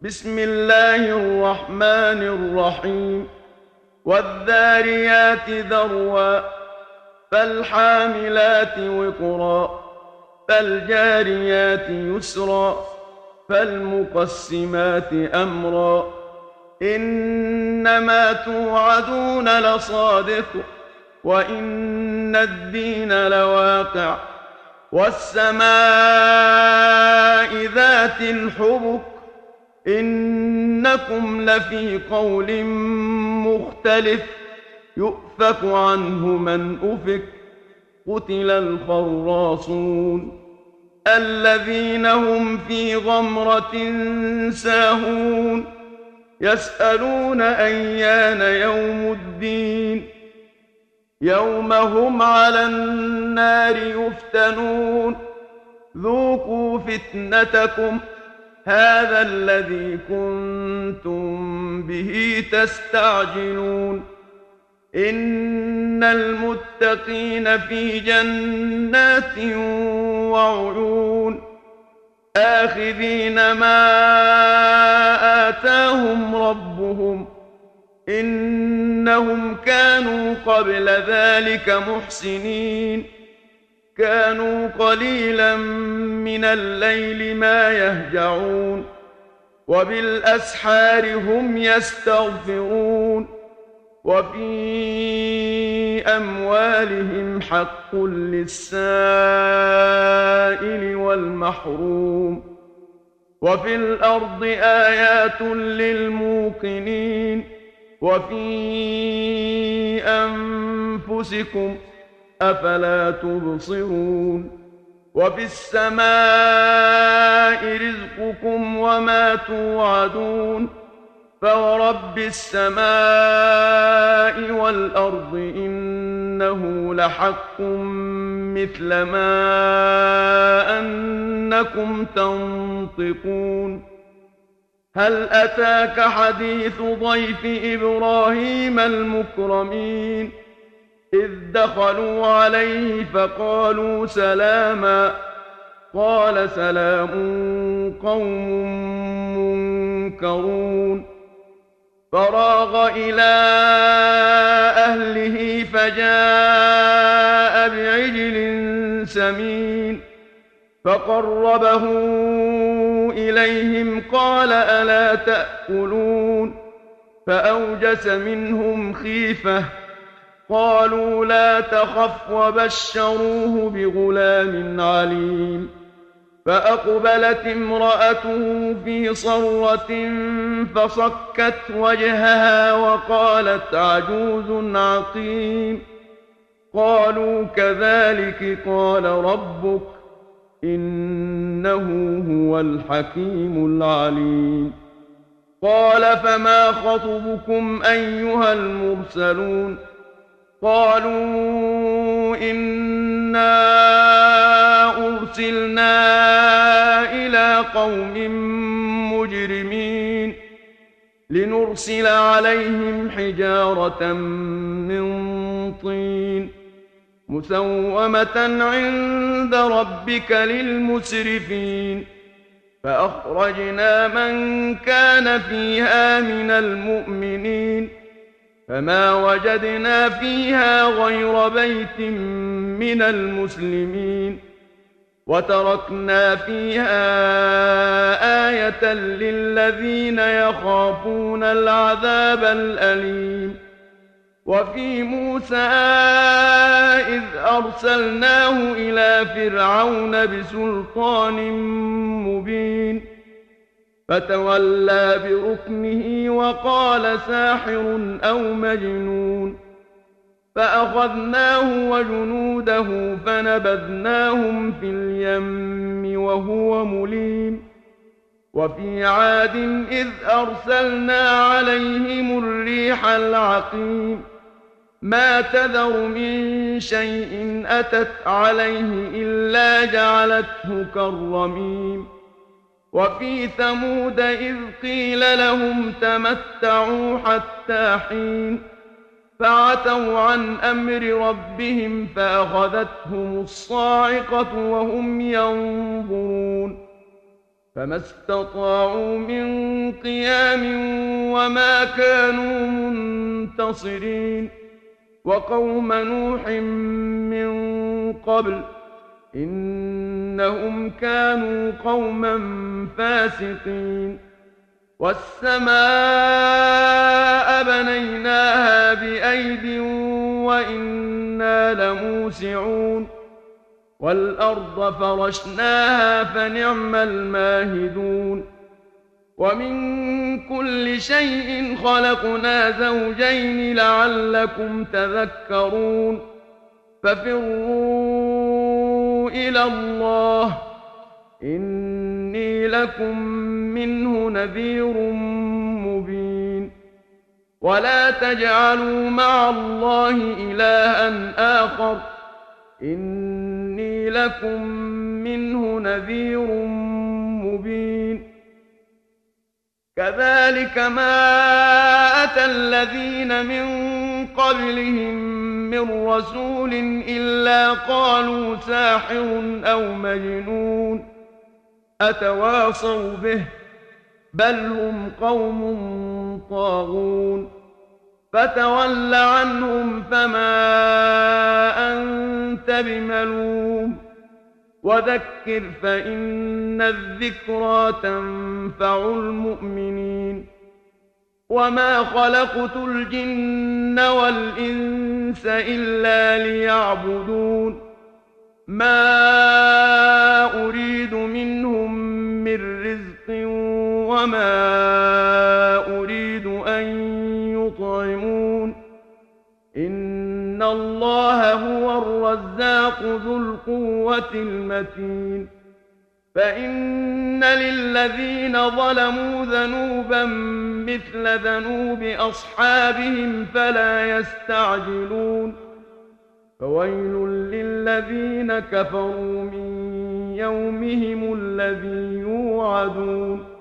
بسم الله الرحمن الرحيم والذاريات ذروا فالحاملات وقرا فالجاريات يسرا فالمقسمات أمرا إنما توعدون لصادق وإن الدين لواقع والسماء ذات الحبك إنكم لفي قول مختلف يؤفك عنه من أفك قتل الخراصون الذين هم في غمرة ساهون يسألون أيان يوم الدين يوم هم على النار يفتنون ذوقوا فتنتكم هذا الذي كنتم به تستعجلون إن المتقين في جنات وعيون آخذين ما آتاهم ربهم إنهم كانوا قبل ذلك محسنين كانوا قليلا من الليل ما يهجعون وبالأسحار هم يستغفرون وفي أموالهم حق للسائل والمحروم وفي الأرض آيات للموقنين وفي أنفسكم أفلا تبصرون وفي السماء رزقكم وما توعدون فورب السماء والأرض إنه لحق مثل ما أنكم تنطقون هل أتاك حديث ضيف إبراهيم المكرمين إذ دخلوا عليه فقالوا سلاما قال سلام قوم منكرون فراغ إلى أهله فجاء بعجل سمين فقربه إليهم قال ألا تأكلون فأوجس منهم خيفة قالوا لا تخف وبشروه بغلام عليم فأقبلت امرأته في صرة فصكت وجهها وقالت عجوز عقيم قالوا كذلك قال ربك إنه هو الحكيم العليم قال فما خطبكم أيها المرسلون قالوا إنا أرسلنا إلى قوم مجرمين لنرسل عليهم حجارة من طين مسومة عند ربك للمسرفين فأخرجنا من كان فيها من المؤمنين فما وجدنا فيها غير بيت من المسلمين وتركنا فيها آية للذين يخافون العذاب الأليم وفي موسى إذ أرسلناه إلى فرعون بسلطان مبين فتولى بركنه وقال ساحر أو مجنون فأخذناه وجنوده فنبذناهم في اليم وهو مليم وفي عاد إذ أرسلنا عليهم الريح العقيم ما تذر من شيء أتت عليه إلا جعلته كالرميم وفي ثمود إذ قيل لهم تمتعوا حتى حين فعتوا عن أمر ربهم فأخذتهم الصاعقة وهم ينظرون فما استطاعوا من قيام وما كانوا منتصرين وقوم نوح من قبل إنهم كانوا قوما فاسقين والسماء بنيناها بأيد وإنا لموسعون والأرض فرشناها فنعم الماهدون ومن كل شيء خلقنا زوجين لعلكم تذكرون ففروا إلى الله إني لكم منه نذير مبين ولا تجعلوا مع الله إلها آخر إني لكم منه نذير مبين كذلك ما أتى الذين من قبلهم من رسول إلا قالوا ساحر أو مجنون أتواصوا به بل هم قوم طاغون فتول عنهم فما أنت بملوم وذكر فإن الذكرى تنفع المؤمنين وما خلقت الجن والإنس إلا ليعبدون ما أريد منهم من رزق وما أريد أن يطعمون إن الله هو الرزاق ذو القوة المتين فإن للذين ظلموا ذنوبا مثل ذنوب أصحابهم فلا يستعجلون فويل للذين كفروا من يومهم الذي يوعدون